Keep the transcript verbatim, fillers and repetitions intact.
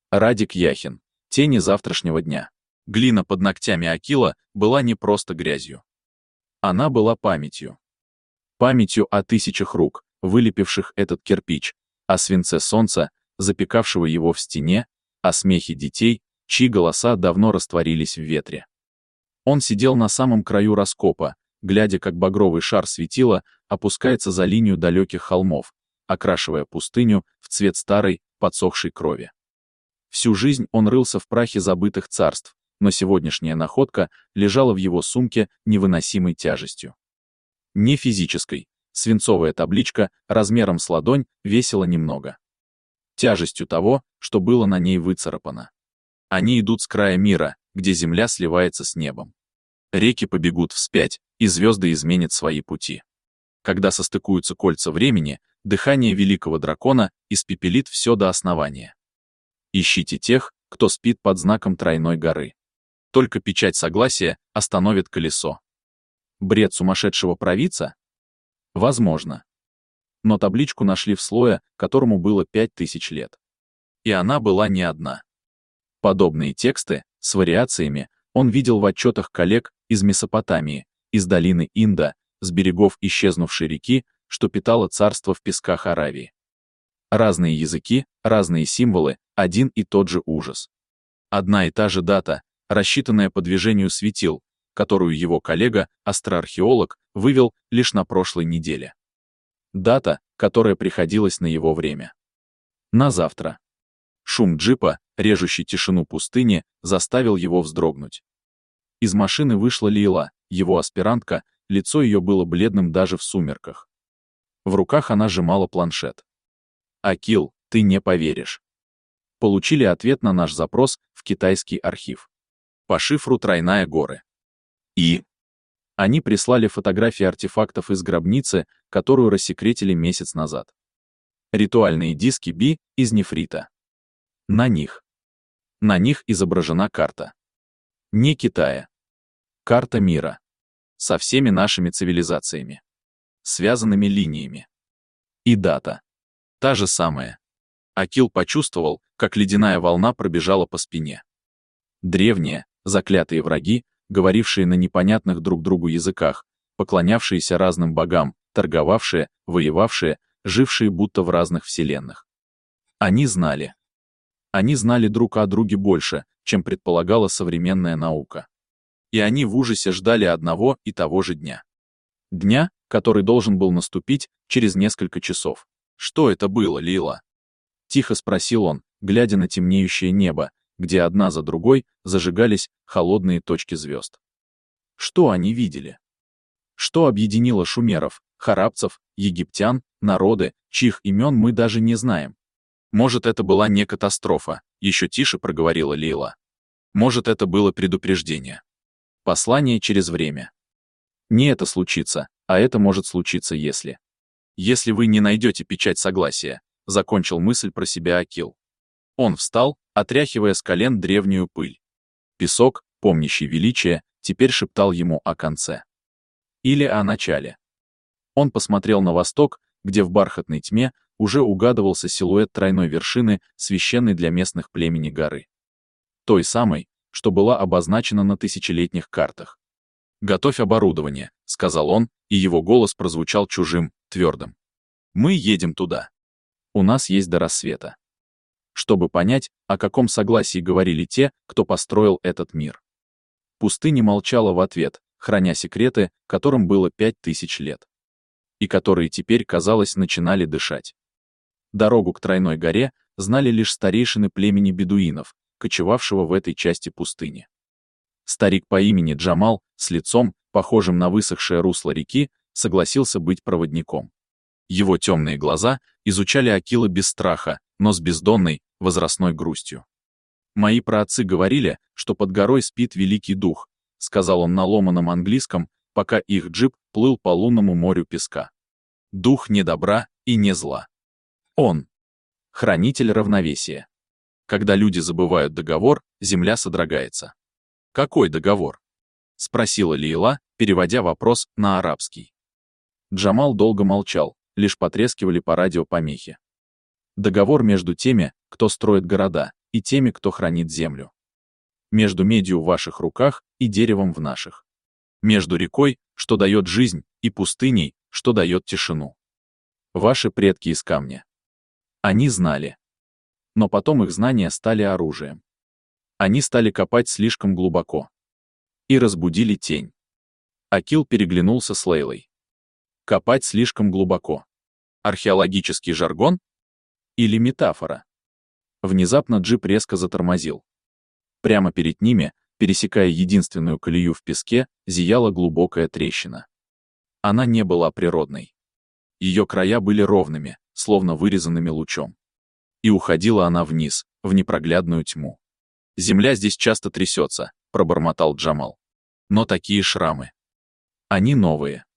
Радик Яхин. Тени завтрашнего дня. Глина под ногтями Акила была не просто грязью. Она была памятью. Памятью о тысячах рук, вылепивших этот кирпич, о свинце солнца, запекавшего его в стене, о смехе детей, чьи голоса давно растворились в ветре. Он сидел на самом краю раскопа, глядя, как багровый шар светила опускается за линию далеких холмов, окрашивая пустыню в цвет старой, подсохшей крови. Всю жизнь он рылся в прахе забытых царств, но сегодняшняя находка лежала в его сумке невыносимой тяжестью. Не физической, свинцовая табличка размером с ладонь весила немного. Тяжестью того, что было на ней выцарапано. Они идут с края мира, где земля сливается с небом. Реки побегут вспять, и звезды изменят свои пути. Когда состыкуются кольца времени, дыхание великого дракона испепелит все до основания. Ищите тех, кто спит под знаком тройной горы. Только печать согласия остановит колесо. Бред сумасшедшего провидца? Возможно. Но табличку нашли в слое, которому было пять тысяч лет. И она была не одна. Подобные тексты, с вариациями, он видел в отчетах коллег из Месопотамии, из долины Инда, с берегов исчезнувшей реки, что питало царство в песках Аравии. Разные языки, разные символы, один и тот же ужас. Одна и та же дата, рассчитанная по движению светил, которую его коллега, астроархеолог, вывел лишь на прошлой неделе. Дата, которая приходилась на его время. На завтра. Шум джипа, режущий тишину пустыни, заставил его вздрогнуть. Из машины вышла Лейла, его аспирантка, лицо ее было бледным даже в сумерках. В руках она сжимала планшет. «Акил, ты не поверишь». Получили ответ на наш запрос в китайский архив. По шифру «Тройная горы». И они прислали фотографии артефактов из гробницы, которую рассекретили месяц назад. Ритуальные диски Би из нефрита. На них. На них изображена карта. Не Китая. Карта мира. Со всеми нашими цивилизациями. Связанными линиями. И дата. Та же самая. Акил почувствовал, как ледяная волна пробежала по спине. Древние, заклятые враги, говорившие на непонятных друг другу языках, поклонявшиеся разным богам, торговавшие, воевавшие, жившие будто в разных вселенных. Они знали. Они знали друг о друге больше, чем предполагала современная наука. И они в ужасе ждали одного и того же дня. Дня, который должен был наступить через несколько часов. «Что это было, Лейла?» Тихо спросил он, глядя на темнеющее небо, где одна за другой зажигались холодные точки звезд. Что они видели? Что объединило шумеров, харабцев, египтян, народы, чьих имен мы даже не знаем? Может, это была не катастрофа, еще тише проговорила Лейла. Может, это было предупреждение. Послание через время. Не это случится, а это может случиться, если... Если вы не найдете печать согласия, закончил мысль про себя Акил. Он встал, отряхивая с колен древнюю пыль. Песок, помнящий величие, теперь шептал ему о конце. Или о начале. Он посмотрел на восток, где в бархатной тьме уже угадывался силуэт тройной вершины, священной для местных племени горы. Той самой, что была обозначена на тысячелетних картах. «Готовь оборудование», — сказал он, и его голос прозвучал чужим, твердым. «Мы едем туда. У нас есть до рассвета». Чтобы понять, о каком согласии говорили те, кто построил этот мир. Пустыня молчала в ответ, храня секреты, которым было пять тысяч лет. И которые теперь, казалось, начинали дышать. Дорогу к Тройной горе знали лишь старейшины племени бедуинов, кочевавшего в этой части пустыни. Старик по имени Джамал, с лицом, похожим на высохшее русло реки, согласился быть проводником. Его темные глаза изучали Акила без страха, но с бездонной, возрастной грустью. «Мои праотцы говорили, что под горой спит великий дух», — сказал он на ломаном английском, пока их джип плыл по лунному морю песка. «Дух не добра и не зла. Он — хранитель равновесия. Когда люди забывают договор, земля содрогается». «Какой договор?» — спросила Лейла, переводя вопрос на арабский. Джамал долго молчал, лишь потрескивали по радио помехи. «Договор между теми, кто строит города, и теми, кто хранит землю. Между медью в ваших руках и деревом в наших. Между рекой, что дает жизнь, и пустыней, что дает тишину. Ваши предки из камня. Они знали. Но потом их знания стали оружием. Они стали копать слишком глубоко. И разбудили тень. Акил переглянулся с Лейлой. Копать слишком глубоко. Археологический жаргон? Или метафора? Внезапно джип резко затормозил. Прямо перед ними, пересекая единственную колею в песке, зияла глубокая трещина. Она не была природной. Ее края были ровными, словно вырезанными лучом. И уходила она вниз, в непроглядную тьму. «Земля здесь часто трясется», — пробормотал Джамал. «Но такие шрамы. Они новые.